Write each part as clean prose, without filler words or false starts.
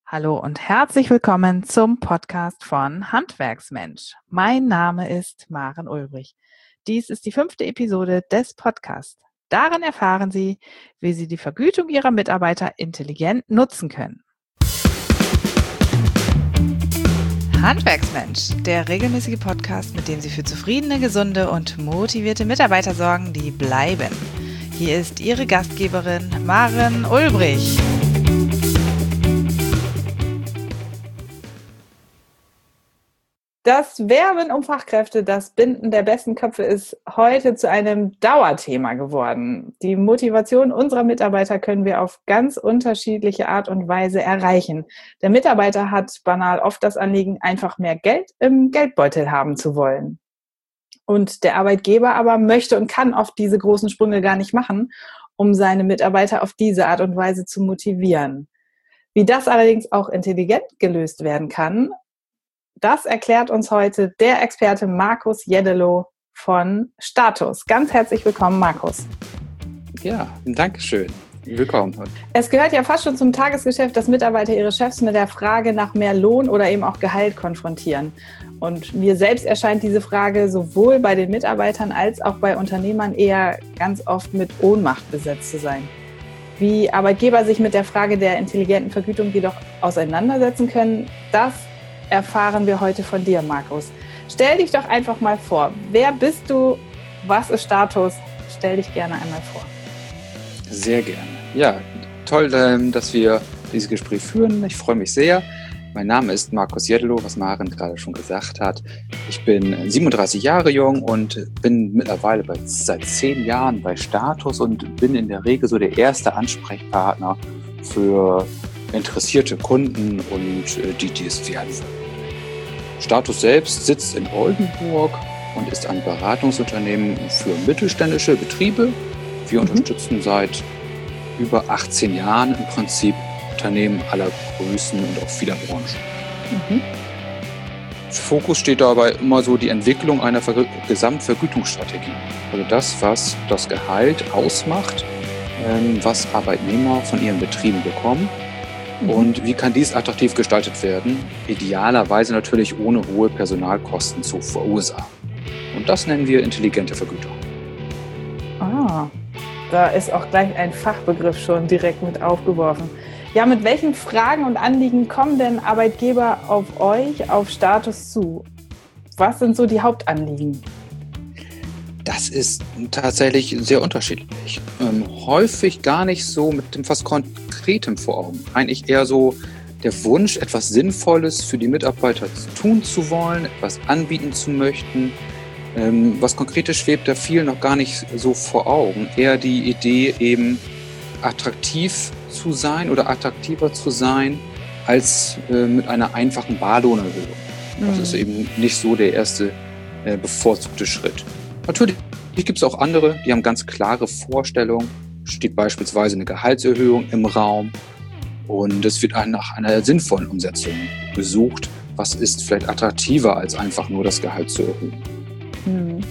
Hallo und herzlich willkommen zum Podcast von Handwerksmensch. Mein Name ist Maren Ulbrich. Dies ist die 5. Episode des Podcasts. Darin erfahren Sie, wie Sie die Vergütung Ihrer Mitarbeiter intelligent nutzen können. Handwerksmensch, der regelmäßige Podcast, mit dem Sie für zufriedene, gesunde und motivierte Mitarbeiter sorgen, die bleiben. Hier ist Ihre Gastgeberin Maren Ulbrich. Das Werben um Fachkräfte, das Binden der besten Köpfe ist heute zu einem Dauerthema geworden. Die Motivation unserer Mitarbeiter können wir auf ganz unterschiedliche Art und Weise erreichen. Der Mitarbeiter hat banal oft das Anliegen, einfach mehr Geld im Geldbeutel haben zu wollen. Und der Arbeitgeber aber möchte und kann oft diese großen Sprünge gar nicht machen, um seine Mitarbeiter auf diese Art und Weise zu motivieren. Wie das allerdings auch intelligent gelöst werden kann, das erklärt uns heute der Experte Markus Jedelow von Status. Ganz herzlich willkommen, Markus. Ja, danke schön. Willkommen. Es gehört ja fast schon zum Tagesgeschäft, dass Mitarbeiter ihre Chefs mit der Frage nach mehr Lohn oder eben auch Gehalt konfrontieren. Und mir selbst erscheint diese Frage sowohl bei den Mitarbeitern als auch bei Unternehmern eher ganz oft mit Ohnmacht besetzt zu sein. Wie Arbeitgeber sich mit der Frage der intelligenten Vergütung jedoch auseinandersetzen können, das erfahren wir heute von dir, Markus. Stell dich doch einfach mal vor. Wer bist du? Was ist Status? Stell dich gerne einmal vor. Sehr gerne. Ja, toll, dass wir dieses Gespräch führen. Ich freue mich sehr. Mein Name ist Markus Jedelow, was Maren gerade schon gesagt hat. Ich bin 37 Jahre jung und bin mittlerweile seit 10 Jahren bei Status und bin in der Regel so der erste Ansprechpartner für interessierte Kunden und die es werden. Status selbst sitzt in Oldenburg und ist ein Beratungsunternehmen für mittelständische Betriebe. Wir unterstützen seit über 18 Jahren im Prinzip Unternehmen aller Größen und auch vieler Branchen. Fokus steht dabei immer so die Entwicklung einer Gesamtvergütungsstrategie. Also das, was das Gehalt ausmacht, was Arbeitnehmer von ihren Betrieben bekommen. Und wie kann dies attraktiv gestaltet werden? Idealerweise natürlich ohne hohe Personalkosten zu verursachen. Und das nennen wir intelligente Vergütung. Da ist auch gleich ein Fachbegriff schon direkt mit aufgeworfen. Ja, mit welchen Fragen und Anliegen kommen denn Arbeitgeber auf euch, auf Status zu? Was sind so die Hauptanliegen? Das ist tatsächlich sehr unterschiedlich. Häufig gar nicht so mit dem was Konkretem vor Augen. Eigentlich eher so der Wunsch, etwas Sinnvolles für die Mitarbeiter tun zu wollen, etwas anbieten zu möchten. Was Konkretes schwebt da vielen noch gar nicht so vor Augen. Eher die Idee, eben attraktiv zu sein oder attraktiver zu sein, als mit einer einfachen Barlohnerhöhung. Das ist eben nicht so der erste bevorzugte Schritt. Natürlich gibt es auch andere, die haben ganz klare Vorstellungen. Steht beispielsweise eine Gehaltserhöhung im Raum und es wird nach einer sinnvollen Umsetzung gesucht. Was ist vielleicht attraktiver, als einfach nur das Gehalt zu erhöhen?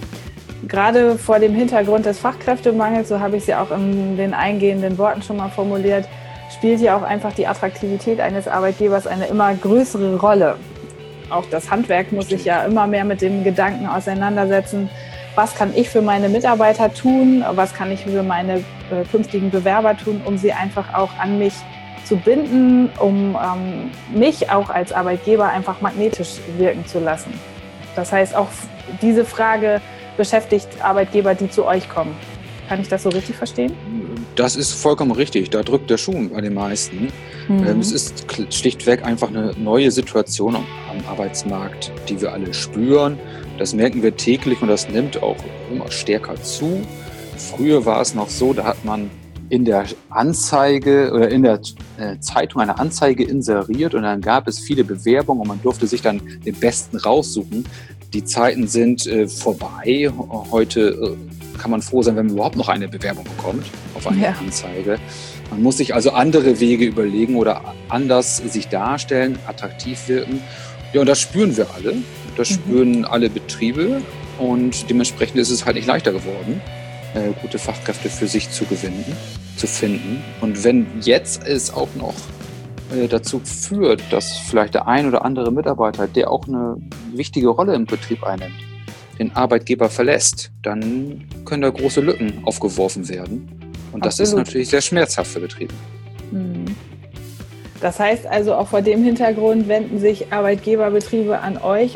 Gerade vor dem Hintergrund des Fachkräftemangels, so habe ich es ja auch in den eingehenden Worten schon mal formuliert, spielt ja auch einfach die Attraktivität eines Arbeitgebers eine immer größere Rolle. Auch das Handwerk muss sich ja immer mehr mit dem Gedanken auseinandersetzen, was kann ich für meine Mitarbeiter tun, was kann ich für meine künftigen Bewerber tun, um sie einfach auch an mich zu binden, um mich auch als Arbeitgeber einfach magnetisch wirken zu lassen. Das heißt, auch diese Frage beschäftigt Arbeitgeber, die zu euch kommen. Kann ich das so richtig verstehen? Das ist vollkommen richtig. Da drückt der Schuh bei den meisten. Es ist schlichtweg einfach eine neue Situation am Arbeitsmarkt, die wir alle spüren. Das merken wir täglich und das nimmt auch immer stärker zu. Früher war es noch so, da hat man in der Anzeige oder in der Zeitung eine Anzeige inseriert und dann gab es viele Bewerbungen und man durfte sich dann den Besten raussuchen. Die Zeiten sind vorbei. Heute kann man froh sein, wenn man überhaupt noch eine Bewerbung bekommt auf eine Anzeige. Man muss sich also andere Wege überlegen oder anders sich darstellen, attraktiv wirken. Ja, und das spüren wir alle. Das spüren alle Betriebe und dementsprechend ist es halt nicht leichter geworden, gute Fachkräfte für sich zu finden. Und wenn jetzt es auch noch dazu führt, dass vielleicht der ein oder andere Mitarbeiter, der auch eine wichtige Rolle im Betrieb einnimmt, den Arbeitgeber verlässt, dann können da große Lücken aufgeworfen werden. Und das ist natürlich sehr schmerzhaft für Betriebe. Das heißt also, auch vor dem Hintergrund wenden sich Arbeitgeberbetriebe an euch,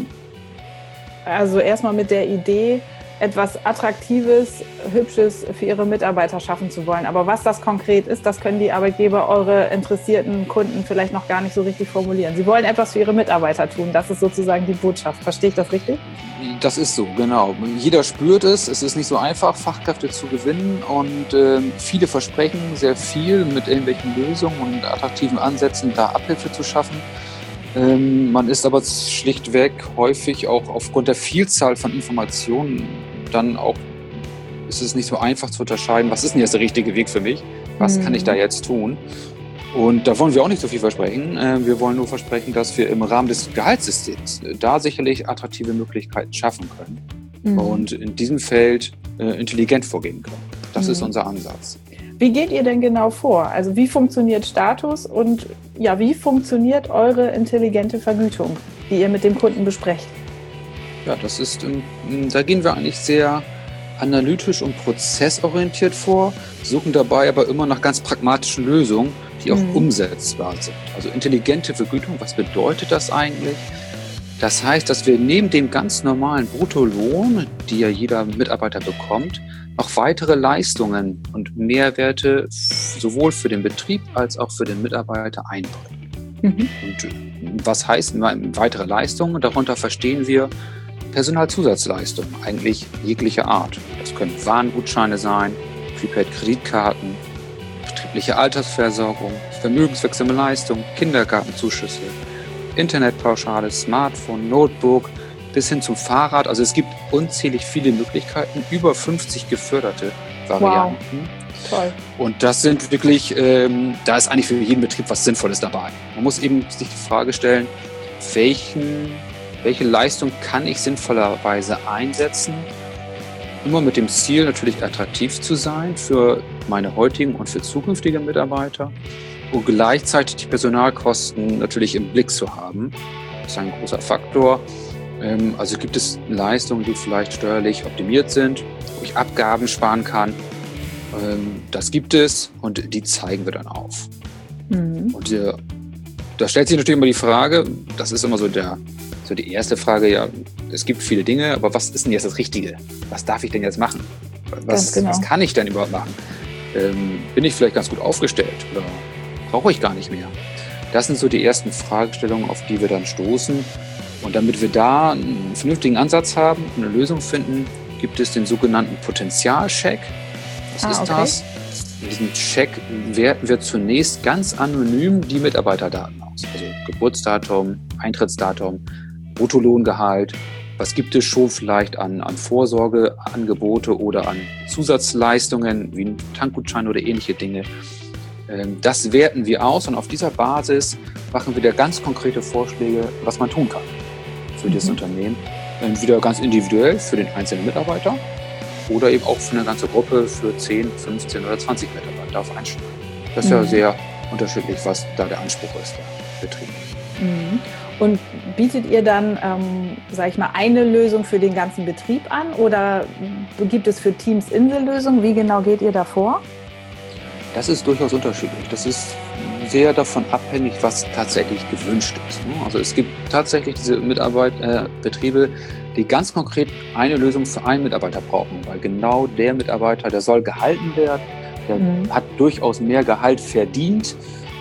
also erstmal mit der Idee, etwas Attraktives, Hübsches für ihre Mitarbeiter schaffen zu wollen. Aber was das konkret ist, das können die Arbeitgeber, eure interessierten Kunden vielleicht noch gar nicht so richtig formulieren. Sie wollen etwas für ihre Mitarbeiter tun. Das ist sozusagen die Botschaft. Verstehe ich das richtig? Das ist so, genau. Jeder spürt es. Es ist nicht so einfach, Fachkräfte zu gewinnen. Und viele versprechen sehr viel mit irgendwelchen Lösungen und attraktiven Ansätzen, da Abhilfe zu schaffen. Man ist aber schlichtweg häufig auch aufgrund der Vielzahl von Informationen dann auch, ist es nicht so einfach zu unterscheiden, was ist denn jetzt der richtige Weg für mich? Was kann ich da jetzt tun? Und da wollen wir auch nicht so viel versprechen. Wir wollen nur versprechen, dass wir im Rahmen des Gehaltssystems da sicherlich attraktive Möglichkeiten schaffen können und in diesem Feld intelligent vorgehen können. Das ist unser Ansatz. Wie geht ihr denn genau vor? Also wie funktioniert Status und ja, wie funktioniert eure intelligente Vergütung, die ihr mit dem Kunden besprecht? Ja, das ist, da gehen wir eigentlich sehr analytisch und prozessorientiert vor, suchen dabei aber immer nach ganz pragmatischen Lösungen, die auch umsetzbar sind. Also intelligente Vergütung, was bedeutet das eigentlich? Das heißt, dass wir neben dem ganz normalen Bruttolohn, die ja jeder Mitarbeiter bekommt, noch weitere Leistungen und Mehrwerte sowohl für den Betrieb als auch für den Mitarbeiter einbringen. Und was heißt weitere Leistungen? Darunter verstehen wir Personalzusatzleistungen, eigentlich jeglicher Art. Das können Warengutscheine sein, Prepaid-Kreditkarten, betriebliche Altersversorgung, vermögenswirksame Leistungen, Kindergartenzuschüsse, Internetpauschale, Smartphone, Notebook, bis hin zum Fahrrad. Also es gibt unzählig viele Möglichkeiten, über 50 geförderte Varianten. Wow. Toll. Und das sind wirklich, da ist eigentlich für jeden Betrieb was Sinnvolles dabei. Man muss eben sich die Frage stellen, welche Leistung kann ich sinnvollerweise einsetzen? Immer mit dem Ziel, natürlich attraktiv zu sein für meine heutigen und für zukünftige Mitarbeiter und gleichzeitig die Personalkosten natürlich im Blick zu haben. Das ist ein großer Faktor. Also gibt es Leistungen, die vielleicht steuerlich optimiert sind, wo ich Abgaben sparen kann. Das gibt es und die zeigen wir dann auf. Und da stellt sich natürlich immer die Frage, das ist immer so die erste Frage, ja, es gibt viele Dinge, aber was ist denn jetzt das Richtige? Was darf ich denn jetzt machen? Was kann ich denn überhaupt machen? Bin ich vielleicht ganz gut aufgestellt oder brauche ich gar nicht mehr? Das sind so die ersten Fragestellungen, auf die wir dann stoßen. Und damit wir da einen vernünftigen Ansatz haben, eine Lösung finden, gibt es den sogenannten Potenzialcheck. Was ist das? In diesem Check werten wir zunächst ganz anonym die Mitarbeiterdaten aus. Also Geburtsdatum, Eintrittsdatum, Bruttogehalt. Was gibt es schon vielleicht an Vorsorgeangebote oder an Zusatzleistungen wie ein Tankgutschein oder ähnliche Dinge? Das werten wir aus und auf dieser Basis machen wir da ganz konkrete Vorschläge, was man tun kann für das Unternehmen. Entweder ganz individuell für den einzelnen Mitarbeiter oder eben auch für eine ganze Gruppe für 10, 15 oder 20 Mitarbeiter auf Einstellung. Das ist ja sehr unterschiedlich, was da der Anspruch ist, der Betrieb. Und bietet ihr dann, sage ich mal, eine Lösung für den ganzen Betrieb an oder gibt es für Teams Insellösungen? Wie genau geht ihr da vor? Das ist durchaus unterschiedlich. Das ist sehr davon abhängig, was tatsächlich gewünscht ist. Also es gibt tatsächlich diese Betriebe, die ganz konkret eine Lösung für einen Mitarbeiter brauchen, weil genau der Mitarbeiter, der soll gehalten werden, der hat durchaus mehr Gehalt verdient.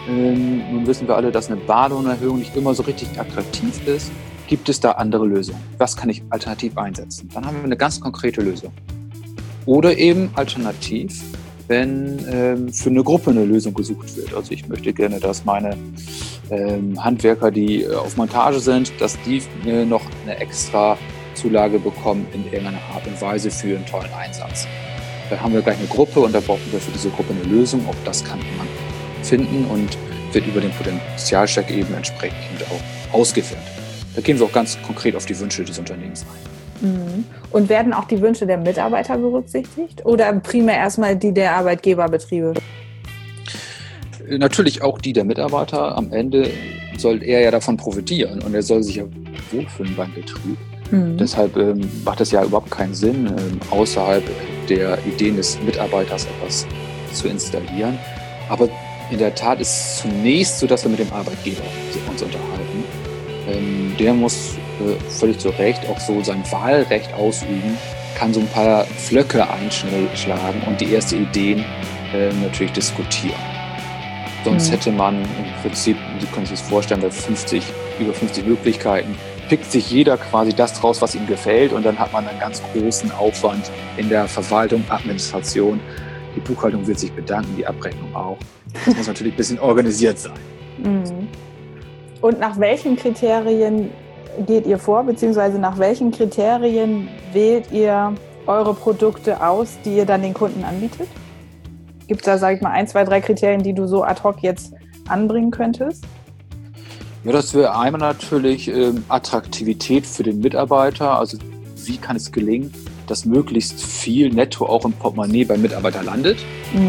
Nun wissen wir alle, dass eine Barlohnerhöhung nicht immer so richtig attraktiv ist. Gibt es da andere Lösungen? Was kann ich alternativ einsetzen? Dann haben wir eine ganz konkrete Lösung. Oder eben alternativ, wenn für eine Gruppe eine Lösung gesucht wird. Also ich möchte gerne, dass meine Handwerker, die auf Montage sind, dass die noch eine extra Zulage bekommen in irgendeiner Art und Weise für einen tollen Einsatz. Da haben wir gleich eine Gruppe und da brauchen wir für diese Gruppe eine Lösung. Auch das kann man finden und wird über den Potenzialcheck eben entsprechend auch ausgeführt. Da gehen wir auch ganz konkret auf die Wünsche des Unternehmens ein. Und werden auch die Wünsche der Mitarbeiter berücksichtigt oder primär erstmal die der Arbeitgeberbetriebe? natürlich auch die der Mitarbeiter. Am Ende soll er ja davon profitieren und er soll sich ja wohlfühlen beim Betrieb. Deshalb macht es ja überhaupt keinen Sinn, außerhalb der Ideen des Mitarbeiters etwas zu installieren. Aber in der Tat ist es zunächst so, dass wir mit dem Arbeitgeber uns unterhalten. Der muss völlig zu Recht auch so sein Wahlrecht ausüben, kann so ein paar Pflöcke einschlagen und die ersten Ideen natürlich diskutieren. Sonst hätte man im Prinzip, Sie können sich das vorstellen, bei über 50 Möglichkeiten, pickt sich jeder quasi das raus, was ihm gefällt, und dann hat man einen ganz großen Aufwand in der Verwaltung, Administration. Die Buchhaltung wird sich bedanken, die Abrechnung auch. Das muss natürlich ein bisschen organisiert sein. Und nach welchen Kriterien geht ihr vor, beziehungsweise nach welchen Kriterien wählt ihr eure Produkte aus, die ihr dann den Kunden anbietet? Gibt es da, sage ich mal, 1, 2, 3 Kriterien, die du so ad hoc jetzt anbringen könntest? Ja, das wäre einmal natürlich Attraktivität für den Mitarbeiter. Also wie kann es gelingen, dass möglichst viel netto auch im Portemonnaie beim Mitarbeiter landet?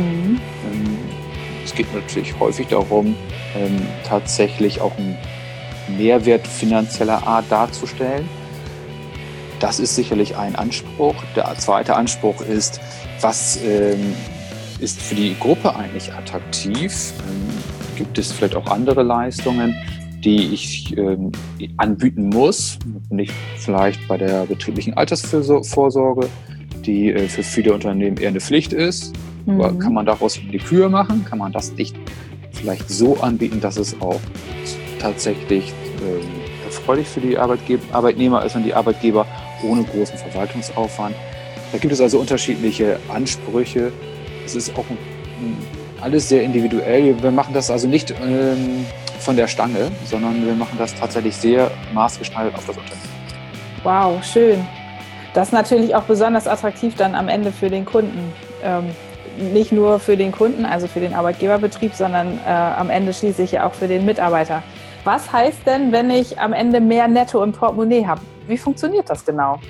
Es geht natürlich häufig darum, tatsächlich auch einen Mehrwert finanzieller Art darzustellen. Das ist sicherlich ein Anspruch. Der zweite Anspruch ist, was ist für die Gruppe eigentlich attraktiv? Gibt es vielleicht auch andere Leistungen, die ich anbieten muss? Nicht vielleicht bei der betrieblichen Altersvorsorge, die für viele Unternehmen eher eine Pflicht ist. Aber kann man daraus die Kür machen? Kann man das nicht vielleicht so anbieten, dass es auch tatsächlich erfreulich für die Arbeitnehmer ist und die Arbeitgeber ohne großen Verwaltungsaufwand? Da gibt es also unterschiedliche Ansprüche. Es ist auch alles sehr individuell. Wir machen das also nicht von der Stange, sondern wir machen das tatsächlich sehr maßgeschneidert auf das Unternehmen. Wow, schön. Das ist natürlich auch besonders attraktiv dann am Ende für den Kunden. Nicht nur für den Kunden, also für den Arbeitgeberbetrieb, sondern am Ende schließlich ja auch für den Mitarbeiter. Was heißt denn, wenn ich am Ende mehr Netto im Portemonnaie habe? Wie funktioniert das genau?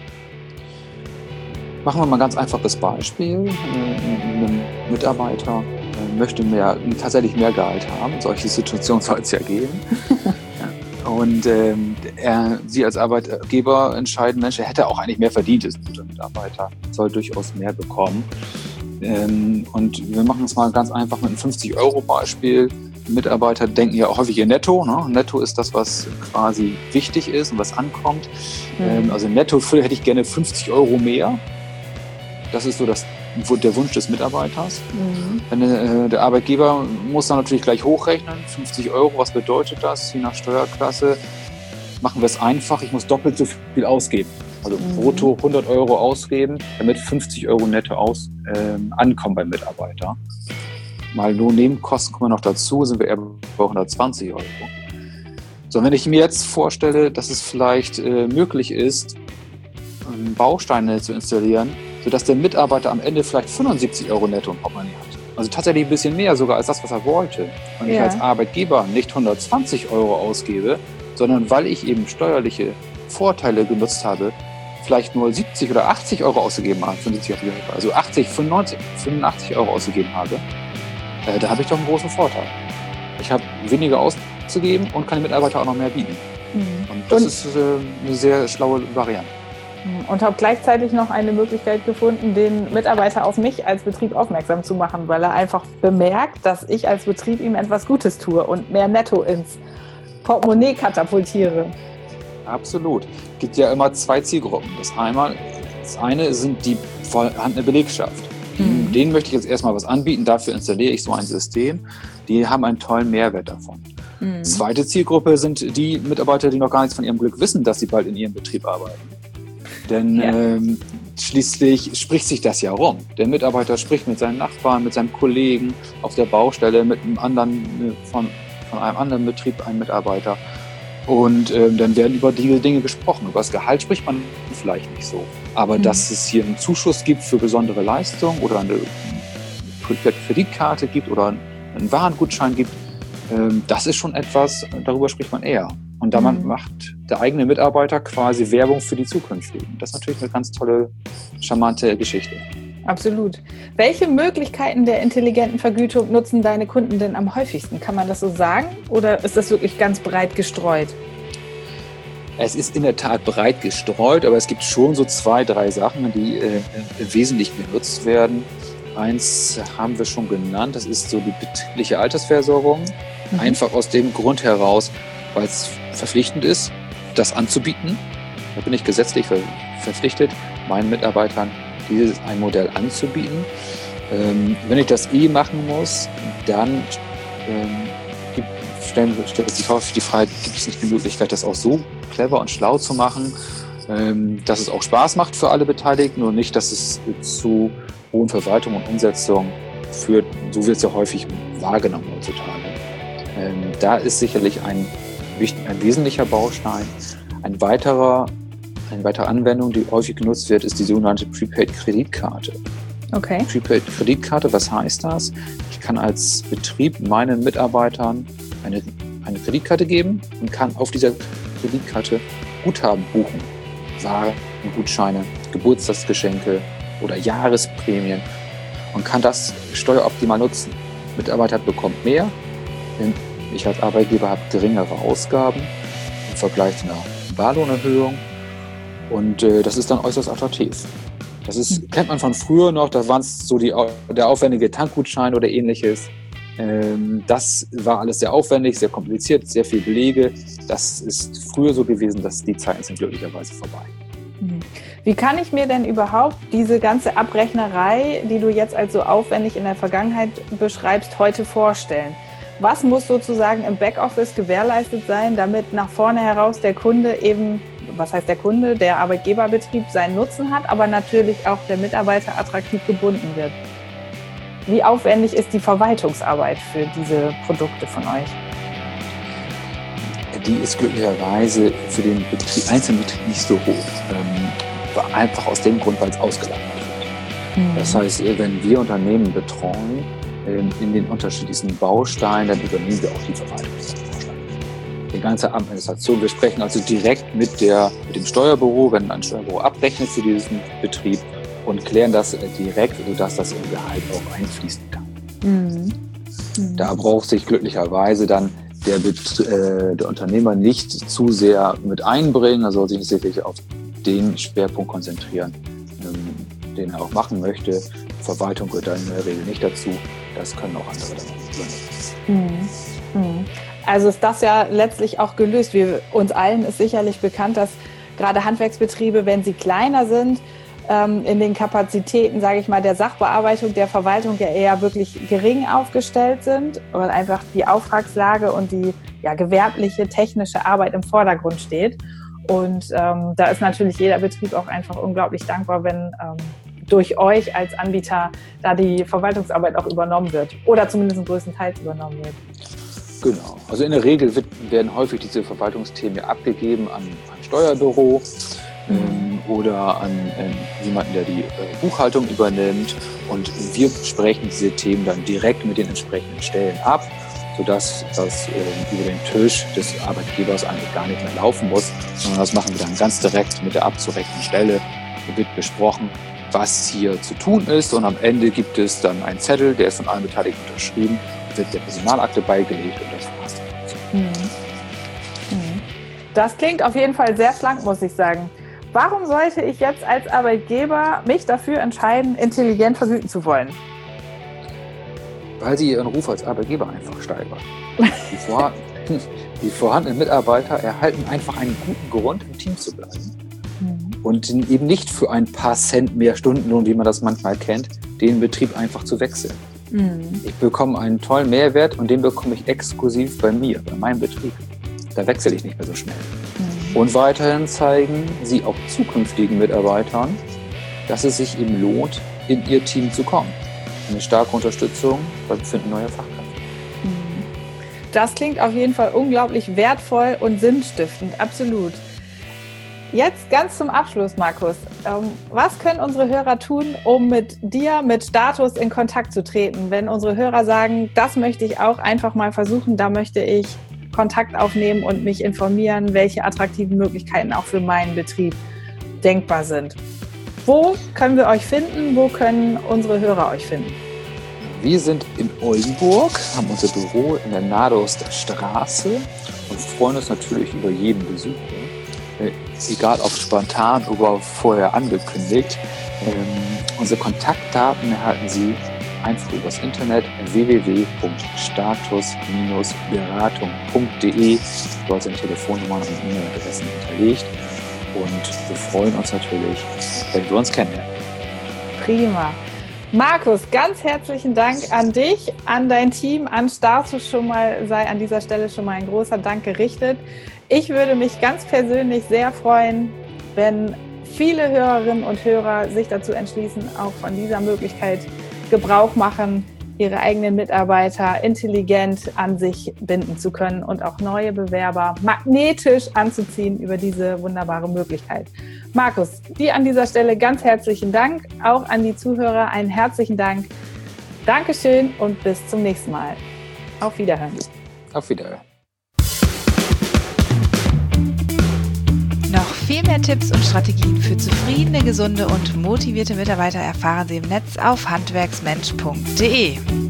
Machen wir mal ein ganz einfaches Beispiel. Ein Mitarbeiter möchte tatsächlich mehr Gehalt haben. Solche Situationen soll es ja geben. Und Sie als Arbeitgeber entscheiden, Mensch, er hätte auch eigentlich mehr verdient, ist ein guter Mitarbeiter, soll durchaus mehr bekommen. Und wir machen es mal ganz einfach mit einem 50-Euro-Beispiel. Mitarbeiter denken ja auch häufig ihr Netto. Ne? Netto ist das, was quasi wichtig ist und was ankommt. Also netto hätte ich gerne 50 Euro mehr. Das ist so der Wunsch des Mitarbeiters. Der Arbeitgeber muss dann natürlich gleich hochrechnen. 50 Euro, was bedeutet das? Je nach Steuerklasse machen wir es einfach. Ich muss doppelt so viel ausgeben. Also brutto 100 Euro ausgeben, damit 50 Euro netto ankommen beim Mitarbeiter. Mal Lohnnebenkosten kommen noch dazu, sind wir eher bei 120 Euro. So, wenn ich mir jetzt vorstelle, dass es vielleicht möglich ist, Bausteine zu installieren, sodass der Mitarbeiter am Ende vielleicht 75 Euro netto im Portemonnaie hat. Also tatsächlich ein bisschen mehr sogar als das, was er wollte. Und ich als Arbeitgeber nicht 120 Euro ausgebe, sondern weil ich eben steuerliche Vorteile genutzt habe, vielleicht nur 70 oder 80 Euro ausgegeben habe, also 80, 95, 85 Euro ausgegeben habe, da habe ich doch einen großen Vorteil. Ich habe weniger auszugeben und kann den Mitarbeiter auch noch mehr bieten. Und das ist eine sehr schlaue Variante. Und habe gleichzeitig noch eine Möglichkeit gefunden, den Mitarbeiter auf mich als Betrieb aufmerksam zu machen, weil er einfach bemerkt, dass ich als Betrieb ihm etwas Gutes tue und mehr Netto ins Portemonnaie katapultiere. Absolut. Es gibt ja immer 2 Zielgruppen. Das eine sind die vorhandene Belegschaft. Denen möchte ich jetzt erstmal was anbieten, dafür installiere ich so ein System. Die haben einen tollen Mehrwert davon. Zweite Zielgruppe sind die Mitarbeiter, die noch gar nichts von ihrem Glück wissen, dass sie bald in ihrem Betrieb arbeiten. Denn schließlich spricht sich das ja rum. Der Mitarbeiter spricht mit seinen Nachbarn, mit seinem Kollegen auf der Baustelle, mit einem anderen, von einem anderen Betrieb, einem Mitarbeiter. Und dann werden über diese Dinge gesprochen. Über das Gehalt spricht man vielleicht nicht so. Aber dass es hier einen Zuschuss gibt für besondere Leistungen oder eine Kreditkarte gibt oder einen Warengutschein gibt, das ist schon etwas, darüber spricht man eher. Und damit macht der eigene Mitarbeiter quasi Werbung für die Zukünftigen. Das ist natürlich eine ganz tolle, charmante Geschichte. Absolut. Welche Möglichkeiten der intelligenten Vergütung nutzen deine Kunden denn am häufigsten? Kann man das so sagen? Oder ist das wirklich ganz breit gestreut? Es ist in der Tat breit gestreut, aber es gibt schon so 2, 3 Sachen, die wesentlich benutzt werden. Eins haben wir schon genannt, das ist so die betriebliche Altersversorgung. Einfach aus dem Grund heraus, weil es verpflichtend ist, das anzubieten. Da bin ich gesetzlich verpflichtet, meinen Mitarbeitern ein Modell anzubieten. Wenn ich das machen muss, dann stellt sich häufig die Frage, gibt es nicht die Möglichkeit, das auch so clever und schlau zu machen, dass es auch Spaß macht für alle Beteiligten und nicht, dass es zu hohen Verwaltung und Umsetzung führt. So wird es ja häufig wahrgenommen heutzutage. Da ist sicherlich ein wesentlicher Baustein. Eine weitere Anwendung, die häufig genutzt wird, ist die sogenannte Prepaid-Kreditkarte. Okay. Prepaid-Kreditkarte, was heißt das? Ich kann als Betrieb meinen Mitarbeitern eine Kreditkarte geben und kann auf dieser Kreditkarte Guthaben buchen. Waren, Gutscheine, Geburtstagsgeschenke oder Jahresprämien und kann das steueroptimal nutzen. Mitarbeiter bekommt mehr, ich als Arbeitgeber habe geringere Ausgaben im Vergleich zu einer Barlohnerhöhung und das ist dann äußerst attraktiv. Das kennt man von früher noch, da waren es so der aufwendige Tankgutschein oder ähnliches. Das war alles sehr aufwendig, sehr kompliziert, sehr viel Belege. Das ist früher so gewesen, dass die Zeiten sind glücklicherweise vorbei. Wie kann ich mir denn überhaupt diese ganze Abrechnerei, die du jetzt als so aufwendig in der Vergangenheit beschreibst, heute vorstellen? Was muss sozusagen im Backoffice gewährleistet sein, damit nach vorne heraus der Kunde eben, was heißt der Kunde, der Arbeitgeberbetrieb seinen Nutzen hat, aber natürlich auch der Mitarbeiter attraktiv gebunden wird? Wie aufwendig ist die Verwaltungsarbeit für diese Produkte von euch? Die ist glücklicherweise für den einzelnen Betrieb nicht so hoch. Einfach aus dem Grund, weil es ausgelagert wird. Das heißt, wenn wir Unternehmen betreuen, in den unterschiedlichsten Bausteinen, dann übernehmen wir auch die Verwaltungsbausteine. Die ganze Administration, wir sprechen also direkt mit dem Steuerbüro, wenn ein Steuerbüro abrechnet für diesen Betrieb und klären das direkt, sodass das im Gehalt auch einfließen kann. Da braucht sich glücklicherweise dann der Unternehmer nicht zu sehr mit einbringen, er soll sich sicherlich auf den Schwerpunkt konzentrieren, den er auch machen möchte. Verwaltung gehört da in der Regel nicht dazu. Das können auch andere dann übernehmen. Also ist das ja letztlich auch gelöst. Uns allen ist sicherlich bekannt, dass gerade Handwerksbetriebe, wenn sie kleiner sind, in den Kapazitäten, sage ich mal, der Sachbearbeitung, der Verwaltung ja eher wirklich gering aufgestellt sind, weil einfach die Auftragslage und die gewerbliche, technische Arbeit im Vordergrund steht. Und da ist natürlich jeder Betrieb auch einfach unglaublich dankbar, wenn durch euch als Anbieter da die Verwaltungsarbeit auch übernommen wird oder zumindest größtenteils übernommen wird. Genau. Also in der Regel werden häufig diese Verwaltungsthemen abgegeben an ein Steuerbüro oder an jemanden, der die Buchhaltung übernimmt. Und wir sprechen diese Themen dann direkt mit den entsprechenden Stellen ab, sodass das über den Tisch des Arbeitgebers eigentlich gar nicht mehr laufen muss, sondern das machen wir dann ganz direkt mit der abzurechnenden Stelle. Da wird besprochen, was hier zu tun ist, und am Ende gibt es dann einen Zettel, der ist von allen Beteiligten unterschrieben, wird der Personalakte beigelegt und das war's dann. Das klingt auf jeden Fall sehr schlank, muss ich sagen. Warum sollte ich jetzt als Arbeitgeber mich dafür entscheiden, intelligent vergüten zu wollen? Weil sie ihren Ruf als Arbeitgeber einfach steigern. Die vorhandenen Mitarbeiter erhalten einfach einen guten Grund, im Team zu bleiben. Und eben nicht für ein paar Cent mehr Stundenlohn, wie man das manchmal kennt, den Betrieb einfach zu wechseln. Ich bekomme einen tollen Mehrwert und den bekomme ich exklusiv bei mir, bei meinem Betrieb. Da wechsle ich nicht mehr so schnell. Und weiterhin zeigen sie auch zukünftigen Mitarbeitern, dass es sich eben lohnt, in ihr Team zu kommen. Eine starke Unterstützung beim Finden neuer Fachkräfte. Das klingt auf jeden Fall unglaublich wertvoll und sinnstiftend, absolut. Jetzt ganz zum Abschluss, Markus. Was können unsere Hörer tun, um mit dir, mit Status in Kontakt zu treten? Wenn unsere Hörer sagen, das möchte ich auch einfach mal versuchen, da möchte ich Kontakt aufnehmen und mich informieren, welche attraktiven Möglichkeiten auch für meinen Betrieb denkbar sind. Wo können wir euch finden? Wo können unsere Hörer euch finden? Wir sind in Oldenburg, haben unser Büro in der Nadoster Straße und freuen uns natürlich über jeden Besucher. Egal ob spontan oder vorher angekündigt. Unsere Kontaktdaten erhalten Sie einfach übers Internet www.status-beratung.de. Dort sind Telefonnummern und E-Mail-Adressen hinterlegt. Und wir freuen uns natürlich, wenn wir uns kennenlernen. Prima. Markus, ganz herzlichen Dank an dich, an dein Team, an Status sei an dieser Stelle schon mal ein großer Dank gerichtet. Ich würde mich ganz persönlich sehr freuen, wenn viele Hörerinnen und Hörer sich dazu entschließen, auch von dieser Möglichkeit Gebrauch machen, ihre eigenen Mitarbeiter intelligent an sich binden zu können und auch neue Bewerber magnetisch anzuziehen über diese wunderbare Möglichkeit. Markus, dir an dieser Stelle ganz herzlichen Dank, auch an die Zuhörer einen herzlichen Dank. Dankeschön und bis zum nächsten Mal. Auf Wiederhören. Auf Wiederhören. Noch viel mehr Tipps und Strategien für zufriedene, gesunde und motivierte Mitarbeiter erfahren Sie im Netz auf handwerksmensch.de.